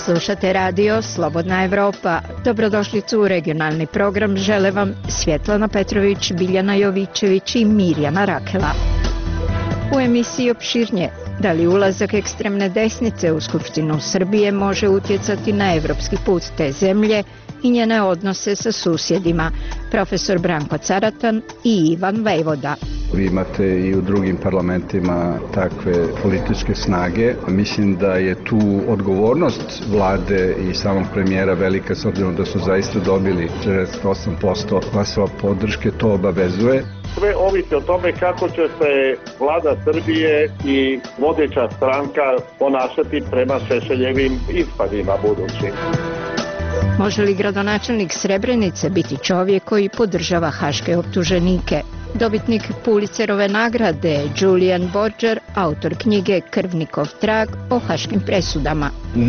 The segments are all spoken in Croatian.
Slušate radio Slobodna Evropa. Dobrodošlicu u regionalni program žele vam Svjetlana Petrović, Biljana Jovičević i Mirjana Rakela. U emisiji opširnije, da li ulazak ekstremne desnice u Skupštinu Srbije može utjecati na evropski put te zemlje i njene odnose sa susjedima, profesor Branko Caratan i Ivan Vejvoda. Vi imate i u drugim parlamentima takve političke snage. Mislim da je tu odgovornost vlade i samog premijera velika, s obzirom da su zaista dobili 48% glasova podrške, to obavezuje. Sve ovisi o tome kako će se vlada Srbije i vodeća stranka ponašati prema Šešeljevim ispadima budućim. Može li gradonačelnik Srebrenice biti čovjek koji podržava haške optuženike? Dobitnik Pulitzerove nagrade Julian Borger, autor knjige Krvnikov trag o haškim presudama.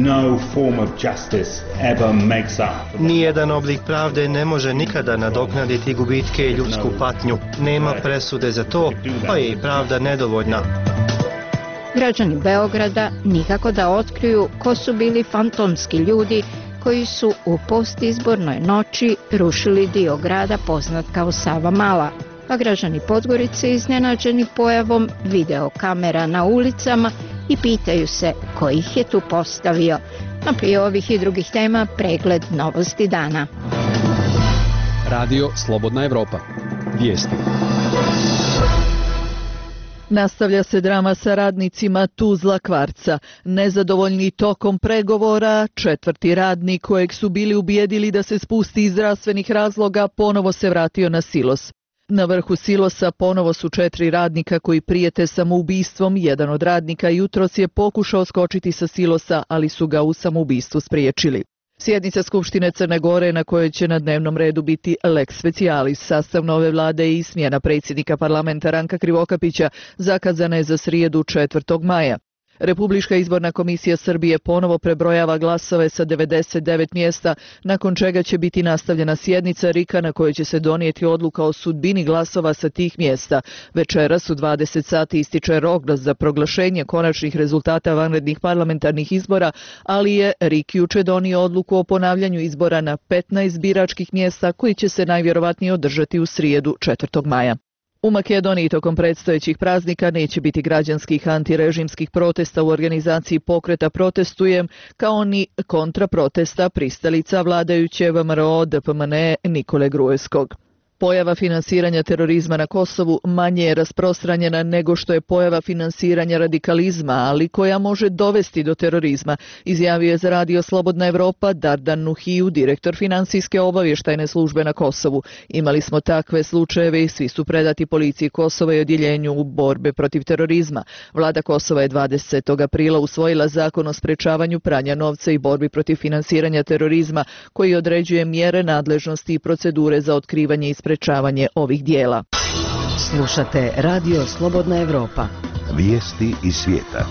Nijedan oblik pravde ne može nikada nadoknaditi gubitke i ljudsku patnju. Nema presude za to, pa je i pravda nedovoljna. Građani Beograda nikako da otkriju ko su bili fantomski ljudi koji su u postizbornoj noći rušili dio grada poznat kao Savamala, a građani Podgorice iznenađeni pojavom videokamera na ulicama i pitaju se ko ih je tu postavio. No prije ovih i drugih tema pregled novosti dana. Radio Slobodna Evropa. Vijesti. Nastavlja se drama sa radnicima Tuzla Kvarca. Nezadovoljni tokom pregovora, četvrti radnik kojeg su bili ubijedili da se spusti iz zdravstvenih razloga ponovo se vratio na silos. Na vrhu silosa ponovo su 4 radnika koji prijete samoubistvom. Jedan od radnika jutros je pokušao skočiti sa silosa, ali su ga u samoubistvu spriječili. Sjednica Skupštine Crne Gore na kojoj će na dnevnom redu biti lex specialis, sastav nove vlade i smjena predsjednika parlamenta Ranka Krivokapića zakazana je za srijedu 4. maja. Republička izborna komisija Srbije ponovo prebrojava glasove sa 99 mjesta, nakon čega će biti nastavljena sjednica RIK-a na kojoj će se donijeti odluka o sudbini glasova sa tih mjesta. Večeras u 20 sati ističe rok za proglašenje konačnih rezultata vanrednih parlamentarnih izbora, ali je RIK juče donio odluku o ponavljanju izbora na 15 biračkih mjesta koji će se najvjerovatnije održati u srijedu 4. maja. U Makedoniji tokom predstojećih praznika neće biti građanskih antirežimskih protesta u organizaciji pokreta Protestujem, kao ni kontraprotesta pristalica vladajuće VMRO DPMNE Nikole Gruevskog. Pojava finansiranja terorizma na Kosovu manje je rasprostranjena nego što je pojava finansiranja radikalizma, ali koja može dovesti do terorizma, izjavio je za radio Slobodna Evropa Dardan Nuhiju, direktor financijske obavještajne službe na Kosovu. Imali smo takve slučajeve i svi su predati policiji Kosova i odjeljenju borbe protiv terorizma. Vlada Kosova je 20. aprila usvojila zakon o sprečavanju pranja novca i borbi protiv finansiranja terorizma, koji određuje mjere, nadležnosti i procedure za otkrivanje i sprečavanje ovih dijela. Slušate radio Slobodna Evropa. Vijesti iz svijeta.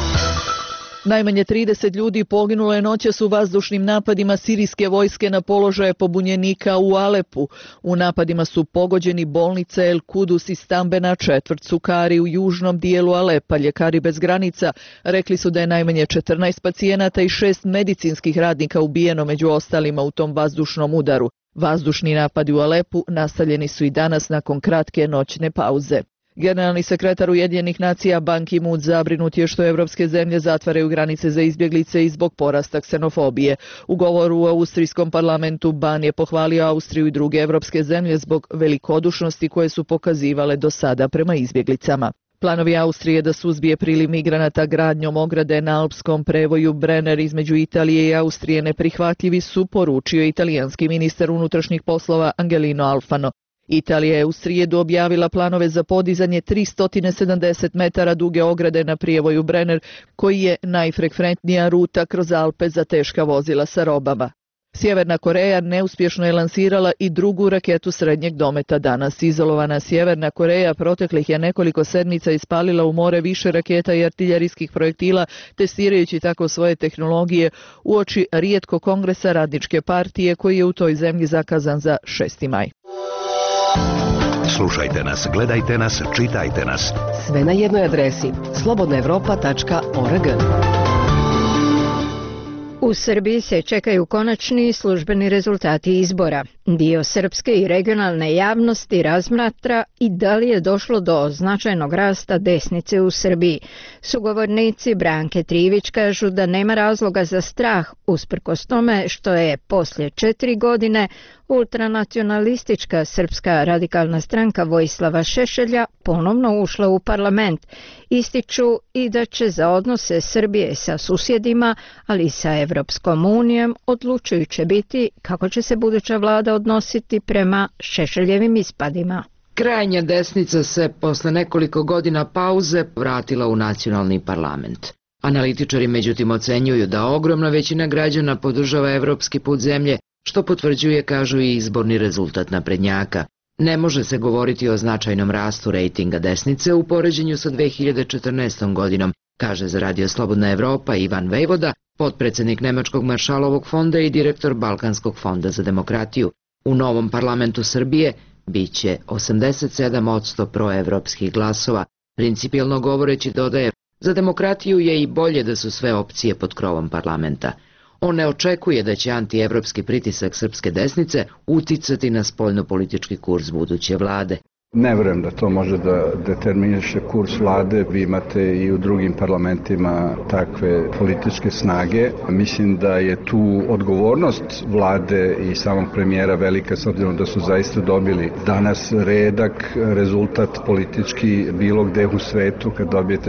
Najmanje 30 ljudi poginulo je noćas u vazdušnim napadima sirijske vojske na položaje pobunjenika u Alepu. U napadima su pogođeni bolnice El Kudus i stambena četvrt Sukari u južnom dijelu Alepa. Ljekari bez granica rekli su da je najmanje 14 pacijenata i 6 medicinskih radnika ubijeno među ostalima u tom vazdušnom udaru. Vazdušni napadi u Alepu nastavljeni su i danas nakon kratke noćne pauze. Generalni sekretar Ujedinjenih nacija Ban Ki-moon zabrinut je što evropske zemlje zatvaraju granice za izbjeglice i zbog porasta ksenofobije. U govoru u austrijskom parlamentu Ban je pohvalio Austriju i druge evropske zemlje zbog velikodušnosti koje su pokazivale do sada prema izbjeglicama. Planovi Austrije da suzbije priliv migranata gradnjom ograde na alpskom prevoju Brenner između Italije i Austrije neprihvatljivi su, poručio italijanski ministar unutrašnjih poslova Angelino Alfano. Italija je u srijedu objavila planove za podizanje 370 metara duge ograde na prijevoju Brenner, koji je najfrekventnija ruta kroz Alpe za teška vozila sa robama. Sjeverna Koreja neuspješno je lansirala i drugu raketu srednjeg dometa danas. Izolovana Sjeverna Koreja proteklih je nekoliko sedmica ispalila u more više raketa i artiljerijskih projektila, testirajući tako svoje tehnologije uoči rijetko kongresa Radničke partije koji je u toj zemlji zakazan za 6. maj. Slušajte nas, gledajte nas, čitajte nas. Sve na jednoj adresi slobodnaevropa.org. U Srbiji se čekaju konačni službeni rezultati izbora. Dio srpske i regionalne javnosti razmatra i da li je došlo do značajnog rasta desnice u Srbiji. Sugovornici Branke Trivić kažu da nema razloga za strah, usprkos tome što je poslije 4 godine ultranacionalistička Srpska radikalna stranka Vojislava Šešelja ponovno ušla u parlament. Ističu i da će za odnose Srbije sa susjedima, ali i sa Evropskom unijom, odlučujuće biti kako će se buduća vlada odnositi prema Šešeljevim ispadima. Krajnja desnica se posle nekoliko godina pauze vratila u nacionalni parlament. Analitičari međutim ocenjuju da ogromna većina građana podržava evropski put zemlje, što potvrđuje, kažu, i izborni rezultat naprednjaka. Ne može se govoriti o značajnom rastu rejtinga desnice u poređenju sa 2014. godinom, kaže za Radio Slobodna Evropa Ivan Vejvoda, potpredsednik Nemačkog Maršalovog fonda i direktor Balkanskog fonda za demokratiju. U novom parlamentu Srbije biće 87% proevropskih glasova. Principijelno govoreći, dodaje, za demokratiju je i bolje da su sve opcije pod krovom parlamenta. On ne očekuje da će antievropski pritisak srpske desnice uticati na spoljnopolitički kurs buduće vlade. Ne verujem da to može da determiniše kurs vlade. Vi imate i u drugim parlamentima takve političke snage. Mislim da je tu odgovornost vlade i samog premijera velika, s obzirom da su zaista dobili danas redak rezultat politički bilo gde u svetu. Kad dobijete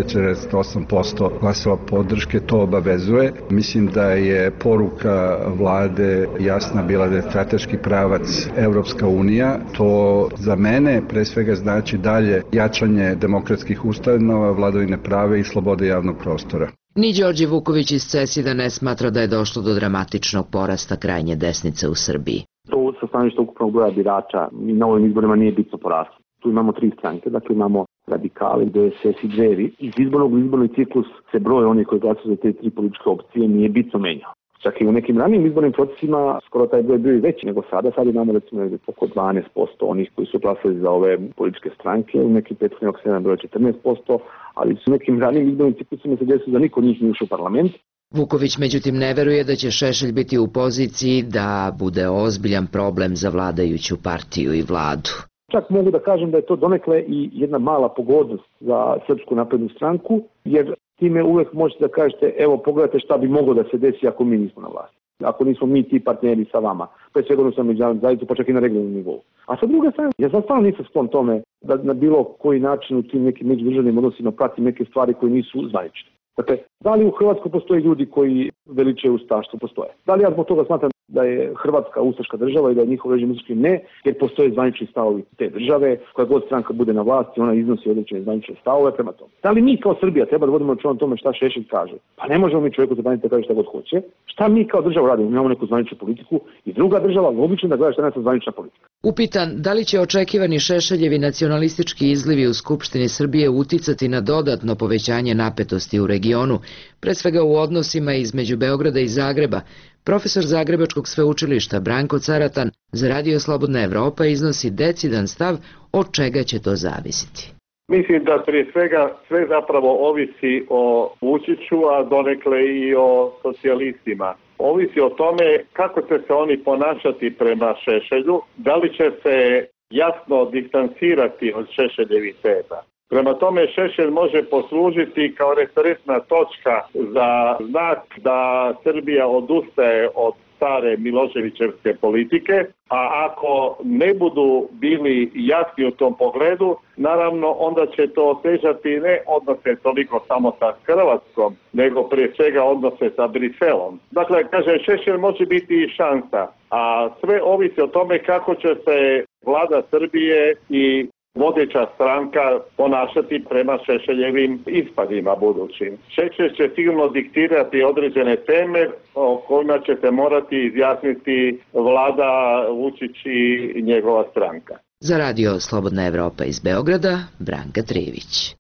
48% glasova podrške, to obavezuje. Mislim da je poruka vlade jasna bila da je strateški pravac Evropska unija. To za mene pre svega znači dalje jačanje demokratskih ustanova, vladavine prava i slobode javnog prostora. Ni Đorđe Vuković iz CESID-a ne smatra da je došlo do dramatičnog porasta krajnje desnice u Srbiji. To sa stanovišta ukupnog broja birača i na ovim izborima nije bitno poraslo. Tu imamo 3 stranke, dakle imamo radikali, DSS i Dveri. Iz izborni ciklus se broj onih koji glasuju za te 3 političke opcije nije bitno menjao. Čak i u nekim ranijim izbornim procesima skoro taj broj bio i veći nego sada. Sad imamo recimo oko 12% onih koji su glasali za ove političke stranke, u nekim prethodnim okvirima broj 14%, ali su nekim ranijim izbornim ciklusima se desilo da niko njih nije ušao u parlament. Vuković međutim ne veruje da će Šešelj biti u poziciji da bude ozbiljan problem za vladajuću partiju i vladu. Čak mogu da kažem da je to donekle i jedna mala pogodnost za Srpsku naprednu stranku, jer time uvek možete da kažete, evo pogledajte šta bi moglo da se desi ako mi nismo na vlasti. Ako nismo mi ti partneri sa vama, pre svega odnosno međunarodnu zajednicu, pa čak i na regionalnom nivou. A sa druge strane, ja stvarno nisam sklon tome da na bilo koji način u tim nekim međudržavnim odnosima pratim neke stvari koje nisu zvanične. Dakle, da li u Hrvatskoj postoje ljudi koji veličaju ustaštvo? Postoje. Da li ja zbog toga smatram da je Hrvatska ustaška država i da je njihov režim ustaški? Ne, jer postoje zvanični stavovi te države, koja god stranka bude na vlasti, ona iznosi određene zvanične stavove prema tome. Da li mi kao Srbija treba da vodimo računa o tome šta Šešelj kaže? Pa ne možemo mi čovjeku zabraniti da kaže šta god hoće. Šta mi kao država radimo? Imamo neku zvaničnu politiku i druga država logično da gleda šta je naša zvanična politika. Upitan da li će očekivani Šešeljevi nacionalistički izlivi u Skupštini Srbije uticati na dodatno povećanje napetosti u regionu, pre svega u odnosima između Beograda i Zagreba, profesor Zagrebačkog sveučilišta Branko Caratan za Radio Slobodna Evropa iznosi decidan stav od čega će to zavisiti. Mislim da prije svega sve zapravo ovisi o Vučiću, a donekle i o socijalistima. Ovisi o tome kako će se oni ponašati prema Šešelju, da li će se jasno distancirati od Šešeljevih teza. Prema tome Šešelj može poslužiti kao referentna točka za znak da Srbija odustaje od stare Miloševićevske politike, a ako ne budu bili jasni u tom pogledu, naravno onda će to otežati ne odnose toliko samo sa Hrvatskom, nego prije svega odnose sa Briselom. Dakle, kaže, Šešelj može biti i šansa, a sve ovisi o tome kako će se vlada Srbije i vodeća stranka ponašati prema Šešeljevim ispadima budućim. Šešelj će sigurno diktirati određene teme o kojima će se morati izjasniti vlada Vučić i njegova stranka. Za Radio Slobodna Evropa iz Beograda, Branka Trivić.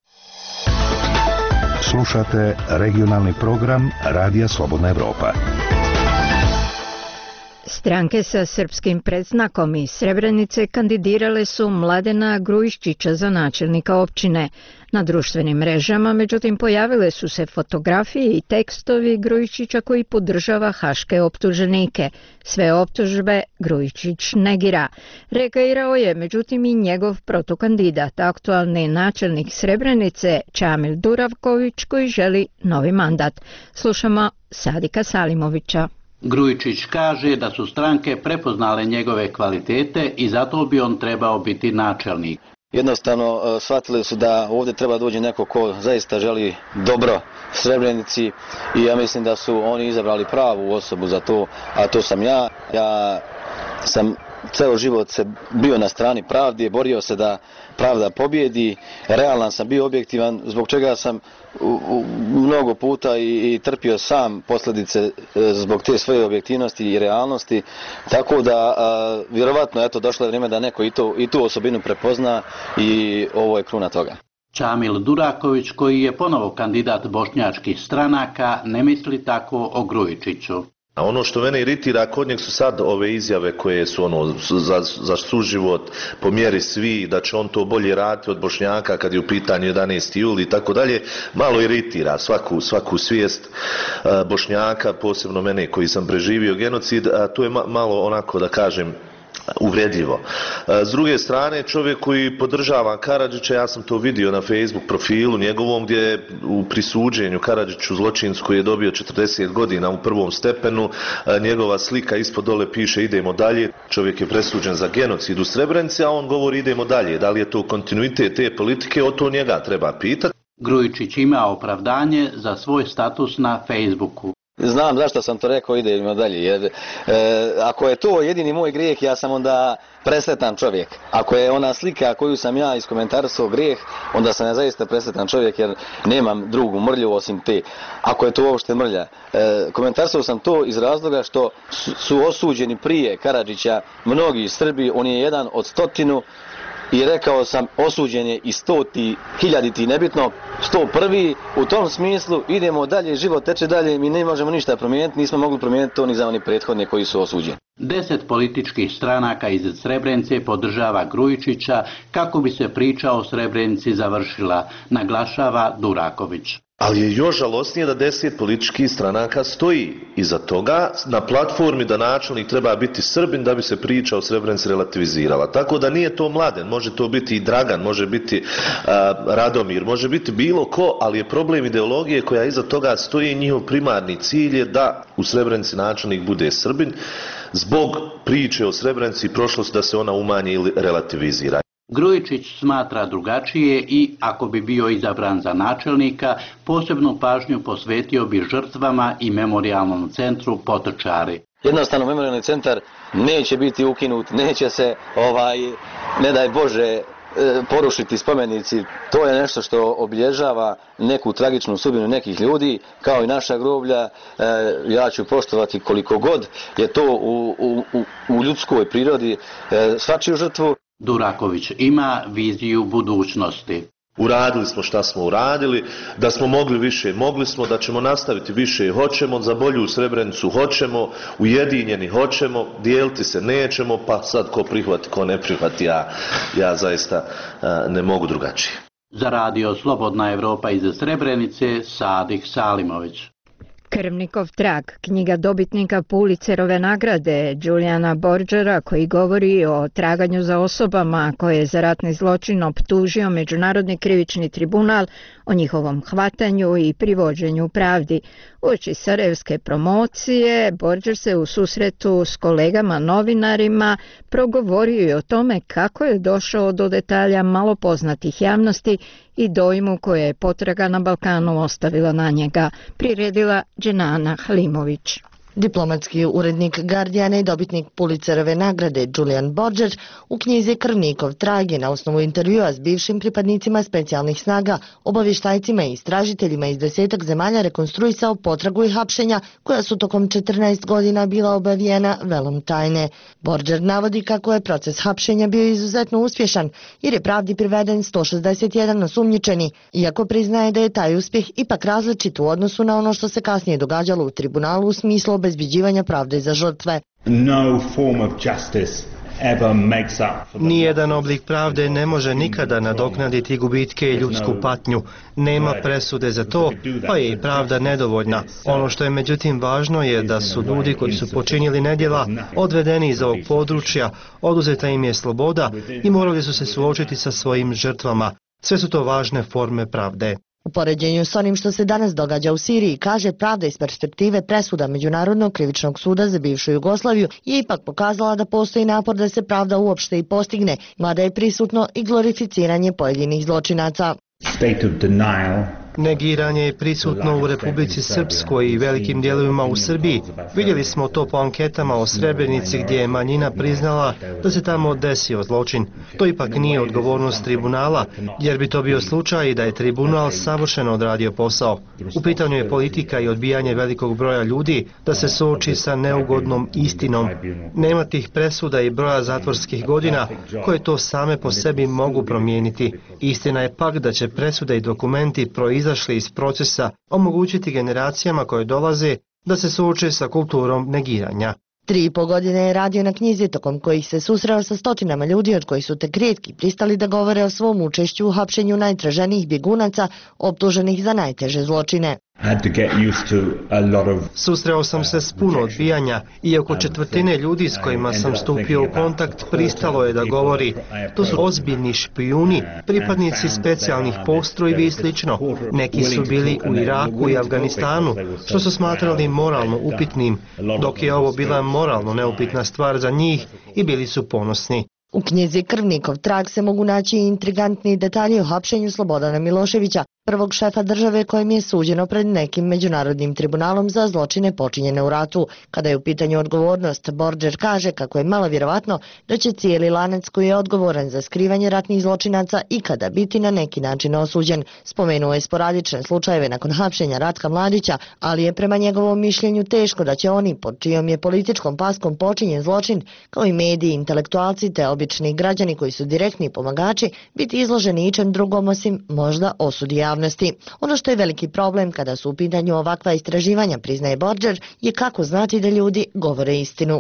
Slušate regionalni program Radija Slobodna Evropa. Stranke sa srpskim predznakom iz Srebrenice kandidirale su Mladena Grujiščića za načelnika općine. Na društvenim mrežama, međutim, pojavile su se fotografije i tekstovi Grujiščića koji podržava haške optuženike. Sve optužbe Grujiščić negira. Reagirao je, međutim, i njegov protukandidat, aktualni načelnik Srebrenice Čamil Duravković, koji želi novi mandat. Slušamo Sadika Salimovića. Grujičić kaže da su stranke prepoznale njegove kvalitete i zato bi on trebao biti načelnik. Jednostavno shvatili su da ovdje treba doći neko ko zaista želi dobro Srebrenici i ja mislim da su oni izabrali pravu osobu za to, a to sam ja. Ja sam ceo život se bio na strani pravde, borio se da pravda pobjedi, realan sam bio, objektivan, zbog čega sam mnogo puta i trpio sam posljedice zbog te svoje objektivnosti i realnosti, tako da vjerovatno došlo je vrijeme da neko i tu osobinu prepozna i ovo je kruna toga. Čamil Duraković, koji je ponovo kandidat bošnjačkih stranaka, ne misli tako o Grujičiću. A ono što mene iritira kod njeg su sad ove izjave koje su za suživot po mjeri svi, da će on to bolje raditi od Bošnjaka kad je u pitanju 11. juli i tako dalje, malo iritira svaku svijest Bošnjaka, posebno mene koji sam preživio genocid, a to je malo onako da kažem uvredljivo. S druge strane, čovjek koji podržava Karadžića, ja sam to vidio na Facebook profilu njegovom gdje je u prisuđenju Karadžiću zločincu koji je dobio 40 godina u prvom stepenu, njegova slika ispod dole piše idemo dalje, čovjek je presuđen za genocid u Srebrenici, a on govori idemo dalje. Da li je to kontinuitet te politike, o to njega treba pitati. Grujičić ima opravdanje za svoj status na Facebooku. Znam zašto sam to rekao, idemo dalje, jer ako je to jedini moj grijeh, ja sam onda presretan čovjek. Ako je ona slika koju sam ja iskomentarisao grijeh, onda sam ja zaista presretan čovjek jer nemam drugu mrlju osim te. Ako je to uopšte mrlja. Komentarisao sam to iz razloga što su osuđeni prije Karadžića mnogi Srbi, on je jedan od 100 i rekao sam osuđen je i 100, 1000, nebitno, 101. U tom smislu idemo dalje, život teče dalje, mi ne možemo ništa promijeniti, nismo mogli promijeniti to ni za oni prethodne koji su osuđeni. 10 političkih stranaka iz Srebrenice podržava Grujičića kako bi se priča o Srebrenici završila, naglašava Duraković. Ali je još žalosnije da 10 političkih stranaka stoji iza toga na platformi da načelnik treba biti Srbin da bi se priča o Srebrenici relativizirala. Tako da nije to Mladen, može to biti i Dragan, može biti Radomir, može biti bilo ko, ali je problem ideologije koja iza toga stoji. Njihov primarni cilj je da u Srebrenici načelnik bude Srbin zbog priče o Srebrenici i prošlosti da se ona umanji ili relativizira. Grujičić smatra drugačije i, ako bi bio izabran za načelnika, posebnu pažnju posvetio bi žrtvama i memorijalnom centru Potočari. Jednostavno, memorijalni centar neće biti ukinut, neće se, ne daj Bože, porušiti spomenici. To je nešto što obilježava neku tragičnu sudbinu nekih ljudi, kao i naša groblja. Ja ću poštovati koliko god je to u ljudskoj prirodi svačiju žrtvu. Duraković ima viziju budućnosti. Uradili smo šta smo uradili, da smo mogli više, mogli smo, da ćemo nastaviti više, hoćemo, za bolju Srebrenicu hoćemo, ujedinjeni hoćemo, dijeliti se nećemo, pa sad ko prihvati, ko ne prihvati, ja zaista ne mogu drugačije. Za radio Slobodna Evropa iz Srebrenice, Sadik Salimović. Krvnikov trag, knjiga dobitnika Pulitzerove nagrade Juliana Borgera, koji govori o traganju za osobama koje je za ratni zločin optužio Međunarodni krivični tribunal, o njihovom hvatanju i privođenju pravdi. Uoči sarajevske promocije, Borger se u susretu s kolegama novinarima progovorio i o tome kako je došao do detalja malo poznatih javnosti i dojmu koje je potraga na Balkanu ostavila na njega, priredila Dženana Halimović. Diplomatski urednik Guardiana i dobitnik Pulitzerove nagrade Julian Borger u knjizi Krvnikov trag je na osnovu intervjua s bivšim pripadnicima specijalnih snaga, obavještajcima i istražiteljima iz 10 zemalja rekonstruisao potragu i hapšenja koja su tokom 14 godina bila obavijena velom tajne. Borger navodi kako je proces hapšenja bio izuzetno uspješan jer je pravdi priveden 161 osumnjičeni, iako priznaje da je taj uspjeh ipak različit u odnosu na ono što se kasnije događalo u tribunalu u smislu obezbeđivanja pravde za žrtve. No form of justice Nijedan oblik pravde ne može nikada nadoknaditi gubitke i ljudsku patnju. Nema presude za to, pa je i pravda nedovoljna. Ono što je međutim važno je da su ljudi koji su počinili nedjela odvedeni iz ovog područja, oduzeta im je sloboda i morali su se suočiti sa svojim žrtvama. Sve su to važne forme pravde. U poređenju s onim što se danas događa u Siriji, kaže, pravda iz perspektive presuda Međunarodnog krivičnog suda za bivšu Jugoslaviju je ipak pokazala da postoji napor da se pravda uopšte i postigne, mada je prisutno i glorificiranje pojedinih zločinaca. Negiranje je prisutno u Republici Srpskoj i velikim dijelovima u Srbiji. Vidjeli smo to po anketama o Srebrenici gdje je manjina priznala da se tamo desio zločin. To ipak nije odgovornost tribunala, jer bi to bio slučaj da je tribunal savršeno odradio posao. U pitanju je politika i odbijanje velikog broja ljudi da se suoči sa neugodnom istinom. Nema tih presuda i broja zatvorskih godina koje to same po sebi mogu promijeniti. Istina je pak da će presude i dokumenti proizašli iz procesa omogućiti generacijama koje dolaze da se suoče sa kulturom negiranja. 3,5 godine je radio na knjizi tokom kojih se susreo sa stotinama ljudi od kojih su tek rijetki pristali da govore o svom učešću u hapšenju najtraženijih bjegunaca optuženih za najteže zločine. Susreo sam se s puno odbijanja i oko četvrtine ljudi s kojima sam stupio u kontakt pristalo je da govori. To su ozbiljni špijuni, pripadnici specijalnih postrojbi i slično. Neki su bili u Iraku i Afganistanu, što su smatrali moralno upitnim, dok je ovo bila moralno neupitna stvar za njih i bili su ponosni. U knjizi Krvnikov trag se mogu naći i intrigantni detalji o hapšenju Slobodana Miloševića, prvog šefa države kojem je suđeno pred nekim međunarodnim tribunalom za zločine počinjene u ratu. Kada je u pitanju odgovornost, Borđer kaže kako je malo vjerovatno da će cijeli lanac koji je odgovoran za skrivanje ratnih zločinaca ikada biti na neki način osuđen. Spomenuo je sporadične slučajeve nakon hapšenja Ratka Mladića, ali je prema njegovom mišljenju teško da će oni, pod čijom je političkom paskom počinjen zločin, kao i mediji, intelektualci te obični građani koji su direktni pomagači, biti izloženi ičem drugom osim možda osudi javnosti. Ono što je veliki problem kada su u pitanju ovakva istraživanja, priznaje Borđer, je kako znati da ljudi govore istinu.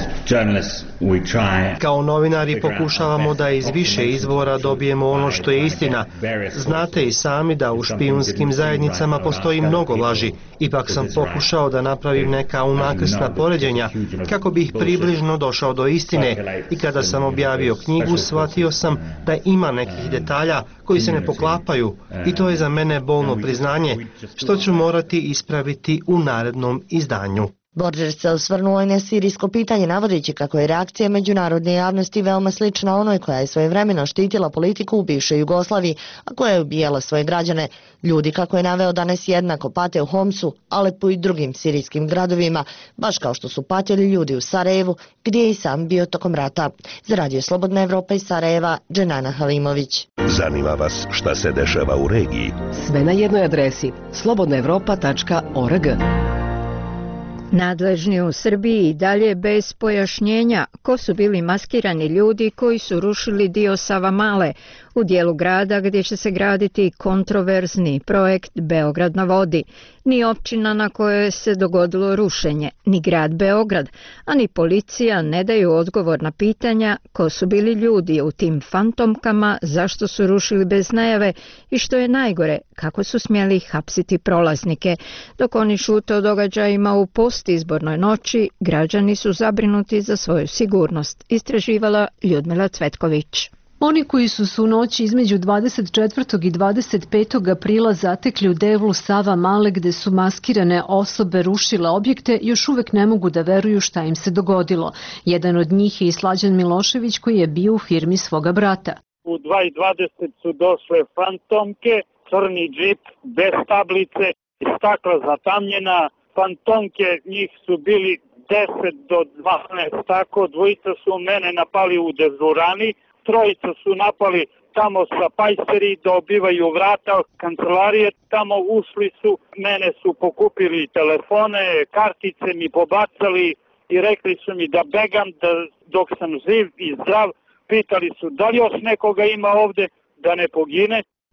Kao novinari pokušavamo da iz više izvora dobijemo ono što je istina. Znate i sami da u špijunskim zajednicama postoji mnogo laži. Ipak sam pokušao da napravim neka unakrsna poređenja kako bih približno došao do istine i kada sam objavio knjigu shvatio sam da ima nekih detalja koji se ne poklapaju i to je za mene bolno priznanje što ću morati ispraviti u narednom izdanju. Borđer se osvrnuo i na sirijsko pitanje navodeći kako je reakcija međunarodne javnosti veoma slična onoj koja je svojevremeno štitila politiku u bivšoj Jugoslaviji, a koja je ubijala svoje građane. Ljudi, kako je naveo, danas jednako pate u Homsu, Alepu i drugim sirijskim gradovima, baš kao što su patili ljudi u Sarajevu, gdje je i sam bio tokom rata. Za Radio Slobodna Evropa iz Sarajeva, Dženana Halimović. Zanima vas šta se dešava u regiji? Sve na jednoj adresi slobodnaevropa.org. Nadležni u Srbiji i dalje bez pojašnjenja ko su bili maskirani ljudi koji su rušili dio Savamale u dijelu grada gdje će se graditi kontroverzni projekt Beograd na vodi. Ni općina na kojoj se dogodilo rušenje, ni grad Beograd, a ni policija ne daju odgovor na pitanja ko su bili ljudi u tim fantomkama, zašto su rušili bez najave i što je najgore, kako su smjeli hapsiti prolaznike. Dok oni šute o događajima u postizbornoj noći, građani su zabrinuti za svoju sigurnost, istraživala Ljudmila Cvetković. Oni koji su u noći između 24. i 25. aprila zatekli u devlu Savamale gde su maskirane osobe rušile objekte, još uvek ne mogu da veruju šta im se dogodilo. Jedan od njih je i Slađan Milošević koji je bio u firmi svoga brata. U 2:20 su došle fantomke, crni džip, bez tablice, stakla zatamnjena. Fantomke, njih su bili 10 do 12, tako, dvojica su mene napali u dežurani. Trojica su napali tamo sa pajseri, dobivaju vrata kancelarije, tamo ušli su, mene su pokupili telefone, kartice mi pobacali i rekli su mi da begam dok sam živ i zdrav. Pitali su da li još nekoga ima ovde da ne pogine.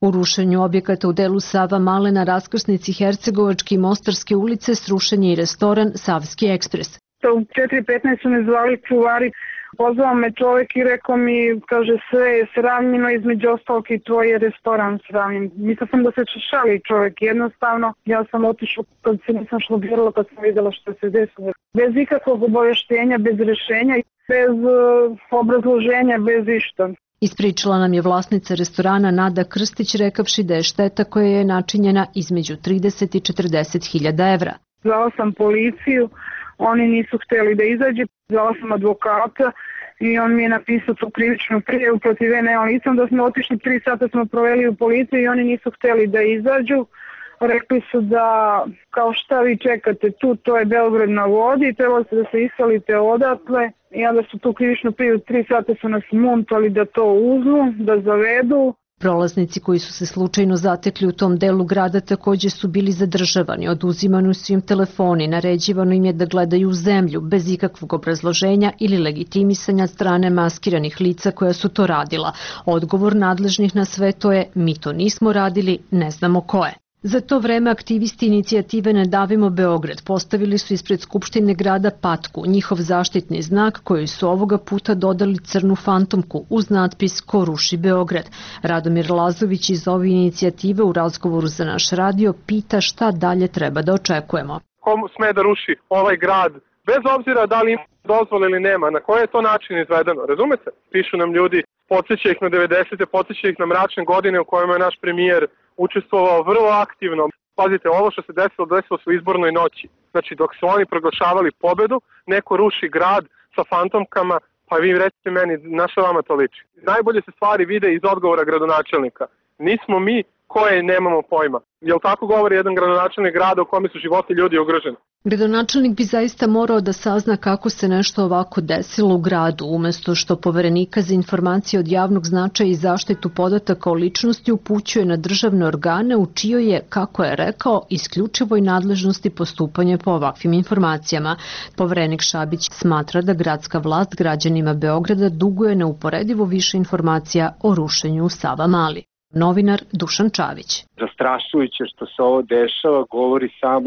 U rušenju objekata u delu Sava Male na raskrsnici Hercegovačke i Mostarske ulice srušen je i restoran Savski ekspres. U 4:15 su me zvali čuvari, pozvao me čovek i rekao mi, kaže, sve je sravnjeno, između ostalog i tvoj je restoran sravnjen. Mislila sam da se šali čovek, jednostavno ja sam otišla kad se nisam šlogirala, kad sam videla što se desilo. Bez ikakvog obaveštenja, bez rešenja, bez obrazloženja, bez išta. Ispričala nam je vlasnica restorana Nada Krstić, rekavši da je šteta koja je načinjena između 30 i 40.000 evra. Zvala sam policiju, oni nisu hteli da izađe, zvala sam advokata i on mi je napisao tu krivičnu prijavu protiv mene licom, da smo otišli 3 sata smo proveli u policiju i oni nisu hteli da izađu. Rekli su da kao šta vi čekate tu, to je Beograd na vodi, trebali ste da se iselite odatle i onda su tu krivičnu prijavu 3 sata su nas muntali da to uzmu, da zavedu. Prolaznici koji su se slučajno zatekli u tom delu grada takođe su bili zadržavani, oduzimani su im telefoni, naređivano im je da gledaju u zemlju bez ikakvog obrazloženja ili legitimisanja strane maskiranih lica koja su to radila. Odgovor nadležnih na sve to je: mi to nismo radili, ne znamo ko je. Za to vreme aktivisti inicijative Ne davimo Beograd postavili su ispred Skupštine grada patku, njihov zaštitni znak koji su ovoga puta dodali crnu fantomku uz natpis Ko ruši Beograd. Radomir Lazović iz ove inicijative u razgovoru za naš radio pita šta dalje treba da očekujemo. Ko sme da ruši ovaj grad, bez obzira da li ima dozvole ili nema, na koji je to način izvedeno, razumete? Pišu nam ljudi, podsjeća ih na 90. podsjeća ih na mračne godine u kojima je naš premijer učestvovao vrlo aktivno. Pazite, ovo što se desilo su u izbornoj noći. Znači, dok su oni proglašavali pobedu, neko ruši grad sa fantomkama, pa vi recite meni, na što vama to liči? Najbolje se stvari vide iz odgovora gradonačelnika. Nismo mi koje nemamo pojma. Jel tako govori jedan gradonačelnik grada u kome su životi ljudi ugroženi? Gradonačelnik bi zaista morao da sazna kako se nešto ovako desilo u gradu, umesto što Poverenika za informacije od javnog značaja i zaštitu podataka o ličnosti upućuje na državne organe u čijoj je, kako je rekao, isključivoj nadležnosti postupanje po ovakvim informacijama. Poverenik Šabić smatra da gradska vlast građanima Beograda duguje neuporedivo više informacija o rušenju u Sava Mali. Novinar Dušan Čavić. Zastrašujuće što se ovo dešava govori samo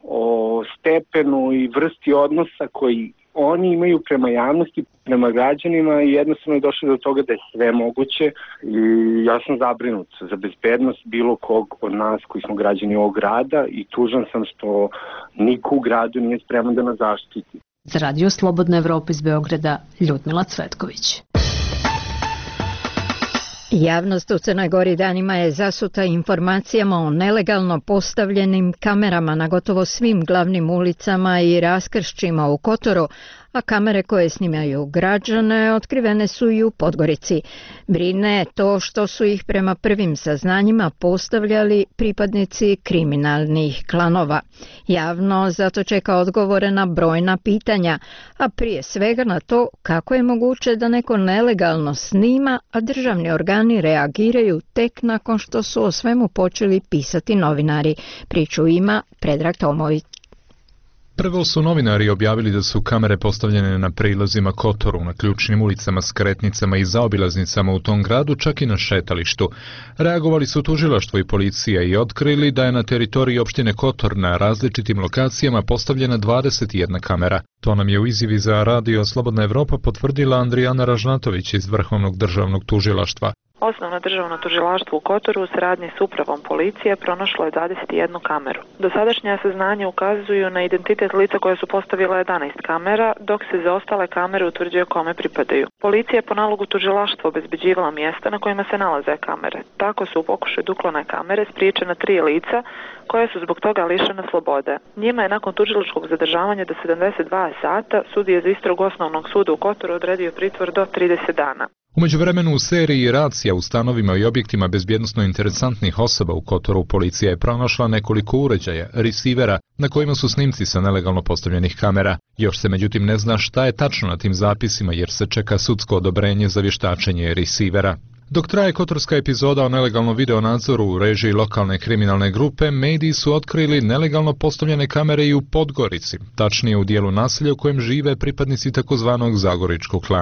o stepenu i vrsti odnosa koji oni imaju prema javnosti, prema građanima i jednostavno je došlo do toga da je sve moguće i ja sam zabrinut za bezbednost bilo kog od nas koji smo građani ovog grada i tužan sam što niko u gradu nije spreman da nas zaštiti. Za Radio Slobodna Evropa iz Beograda, Ljudmila Cvetković. Javnost u Crnoj Gori danima je zasuta informacijama o nelegalno postavljenim kamerama na gotovo svim glavnim ulicama i raskršćima u Kotoru, a kamere koje snimaju građane otkrivene su i u Podgorici. Brine to što su ih prema prvim saznanjima postavljali pripadnici kriminalnih klanova. Javno zato čeka odgovore na brojna pitanja, a prije svega na to kako je moguće da neko nelegalno snima, a državni organi reagiraju tek nakon što su o svemu počeli pisati novinari. Priču ima Predrag Tomović. Prvo su novinari objavili da su kamere postavljene na prilazima Kotoru, na ključnim ulicama, skretnicama i zaobilaznicama u tom gradu, čak i na šetalištu. Reagovali su tužilaštvo i policija i otkrili da je na teritoriji opštine Kotor na različitim lokacijama postavljena 21 kamera. To nam je u izjavi za Radio Slobodna Evropa potvrdila Andrijana Ražnatović iz Vrhovnog državnog tužilaštva. Osnovno državno tužilaštvo u Kotoru u saradnji s upravom policije pronašlo je 21 kameru. Dosadašnja saznanja ukazuju na identitet lica koje su postavile 11 kamera, dok se za ostale kamere utvrđuje kome pripadaju. Policija je po nalogu tužilaštva obezbeđivala mjesta na kojima se nalaze kamere. Tako su u pokušaju da uklone kamere spriječena 3 lica koje su zbog toga lišene slobode. Njima je nakon tužilačkog zadržavanja do 72 sata sudija za istragu Osnovnog suda u Kotoru odredio pritvor do 30 dana. U međuvremenu u seriji racija u stanovima i objektima bezbjednosno interesantnih osoba u Kotoru policija je pronašla nekoliko uređaja, resivera, na kojima su snimci sa nelegalno postavljenih kamera. Još se međutim ne zna šta je tačno na tim zapisima jer se čeka sudsko odobrenje za vještačenje resivera. Dok traje kotorska epizoda o nelegalnom videonadzoru u režiji lokalne kriminalne grupe, mediji su otkrili nelegalno postavljene kamere i u Podgorici, tačnije u dijelu naselja u kojem žive pripadnici takozvanog Zagoričkog klana.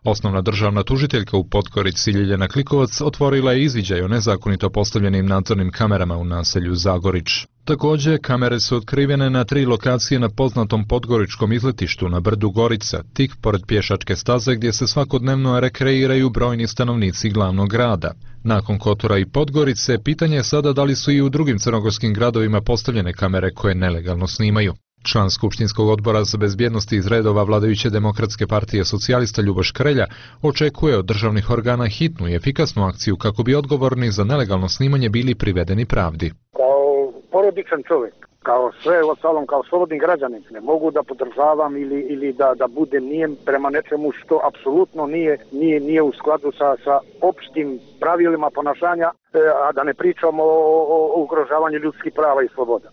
Osnovna državna tužiteljka u Podgorici Ljiljana Klikovac otvorila je izviđaj o nezakonito postavljenim nadzornim kamerama u naselju Zagorić. Također, kamere su otkrivene na 3 lokacije na poznatom podgoričkom izletištu na brdu Gorica, tik pored pješačke staze gdje se svakodnevno rekreiraju brojni stanovnici glavnog grada. Nakon Kotora i Podgorice, pitanje je sada da li su i u drugim crnogorskim gradovima postavljene kamere koje nelegalno snimaju. Član Skupštinskog odbora za bezbjednost iz redova vladajuće Demokratske partije socijalista Ljuboš Krelja očekuje od državnih organa hitnu i efikasnu akciju kako bi odgovorni za nelegalno snimanje bili privedeni pravdi. Kao porodičan čovjek, kao sve ostalom, kao slobodni građanin, ne mogu da podržavam ili da budem nijem prema nečemu što apsolutno nije u skladu sa opštim pravilima ponašanja, a da ne pričamo o ugrožavanju ljudskih prava i sloboda.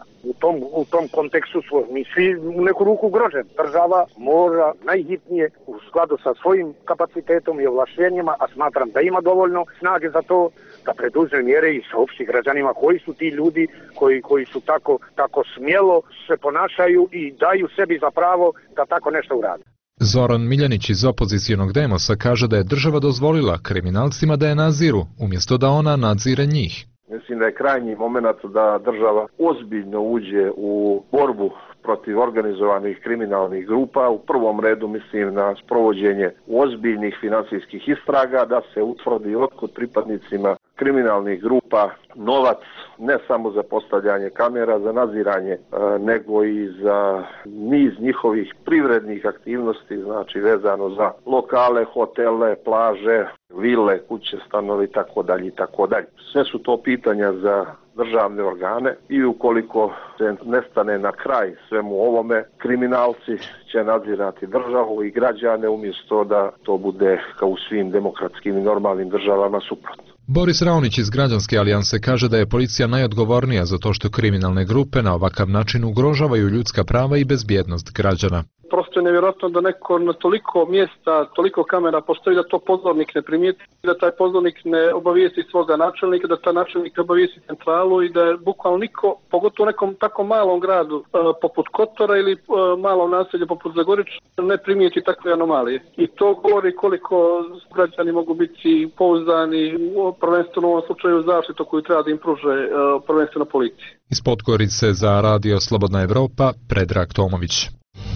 U tom kontekstu smo mi svi u neku ruku ugroženi. Država mora najhitnije u skladu sa svojim kapacitetom i ovlaštenjima, a smatram da ima dovoljno snage za to, da preduzme mjere i sa opštih građanima koji su ti ljudi koji su tako smjelo se ponašaju i daju sebi za pravo da tako nešto urade. Zoran Miljanić iz opozicionog Demosa kaže da je država dozvolila kriminalcima da je nadziru, umjesto da ona nadzire njih. Mislim da je krajnji moment da država ozbiljno uđe u borbu protiv organizovanih kriminalnih grupa. U prvom redu mislim na sprovođenje ozbiljnih financijskih istraga, da se utvrdi otkud pripadnicima kriminalnih grupa novac, ne samo za postavljanje kamera, za nadziranje, nego i za niz njihovih privrednih aktivnosti, znači vezano za lokale, hotele, plaže, vile, kuće, stanovi, tako dalje. Sve su to pitanja za državne organe i ukoliko se ne stane na kraj svemu ovome, kriminalci će nadzirati državu i građane umjesto da to bude kao u svim demokratskim i normalnim državama suprotno. Boris Raonić iz Građanske alijanse kaže da je policija najodgovornija za to što kriminalne grupe na ovakav način ugrožavaju ljudska prava i bezbjednost građana. Prosto je nevjerojatno da neko na toliko mjesta, toliko kamera postoji da to pozornik ne primijeti, da taj pozornik ne obavijesti svoga načelnika, da taj načelnik obavijesti centralu i da je bukvalno niko, pogotovo u nekom tako malom gradu poput Kotora ili malom naselju poput Zagorić, ne primijeti takve anomalije. I to govori koliko građani mogu biti pouzdani, prvenstveno u ovom slučaju zaštitu koju treba da im pruže prvenstveno policiji. Iz Podgorice za Radio Slobodna Evropa, Predrag Tomović.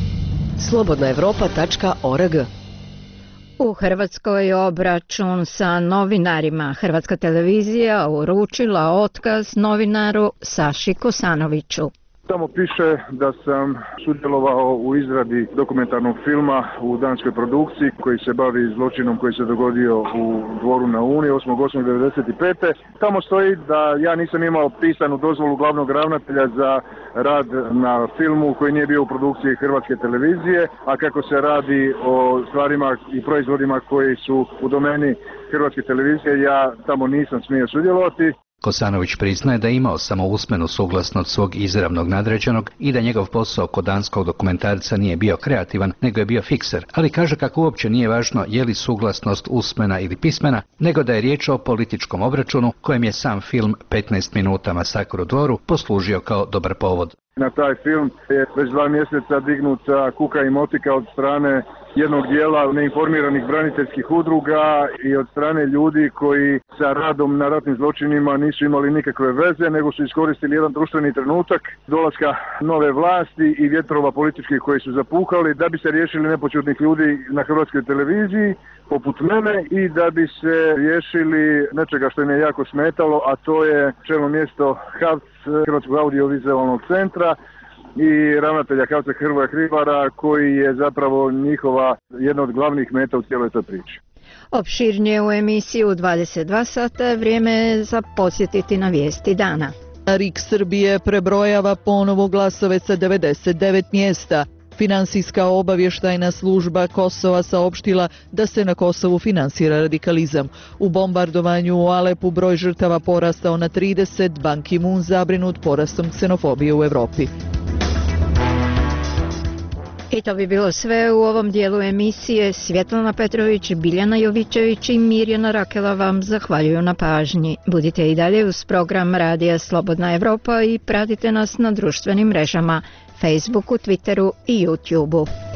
slobodnaevropa.org. U Hrvatskoj obračun sa novinarima. Hrvatska televizija uručila otkaz novinaru Saši Kosanoviću. Tamo piše da sam sudjelovao u izradi dokumentarnog filma u danskoj produkciji koji se bavi zločinom koji se dogodio u Dvoru na Uni 8.8.1995. Tamo stoji da ja nisam imao pisanu dozvolu glavnog ravnatelja za rad na filmu koji nije bio u produkciji Hrvatske televizije, a kako se radi o stvarima i proizvodima koji su u domeni Hrvatske televizije, ja tamo nisam smio sudjelovati. Kosanović priznaje da je imao samo usmenu suglasnost svog izravnog nadređenog i da njegov posao kod danskog dokumentarca nije bio kreativan, nego je bio fikser, ali kaže kako uopće nije važno je li suglasnost usmena ili pismena, nego da je riječ o političkom obračunu kojem je sam film 15 minuta Masakr u Dvoru poslužio kao dobar povod. Na taj film je već 2 mjeseca dignuta kuka i motika od strane jednog dijela neinformiranih braniteljskih udruga i od strane ljudi koji sa radom na ratnim zločinima nisu imali nikakve veze, nego su iskoristili jedan društveni trenutak dolaska nove vlasti i vjetrova političkih koji su zapuhali da bi se riješili nepoćudnih ljudi na Hrvatskoj televiziji poput mene i da bi se riješili nečega što im je jako smetalo, a to je čelno mjesto HAVC, Hrvatskog audiovizualnog centra, i ravnatelja HAVC-a Hrvoja Hribara koji je zapravo njihova jedna od glavnih meta u cijeloj toj priči. Opširnije u emisiju 22 sata, vrijeme je za podsjetiti na vijesti dana. RIK Srbije prebrojava ponovo glasove sa 99 mjesta. Finansijska obavještajna služba Kosova saopštila da se na Kosovu finansira radikalizam. U bombardovanju u Alepu broj žrtava porastao na 30, Ban Ki-moon zabrinut porastom ksenofobije u Evropi. I to bi bilo sve u ovom dijelu emisije. Svjetlana Petrović, Biljana Jovićević i Mirjana Rakela vam zahvaljuju na pažnji. Budite i dalje uz program Radija Slobodna Evropa i pratite nas na društvenim mrežama, Facebooku, Twitteru i YouTubeu.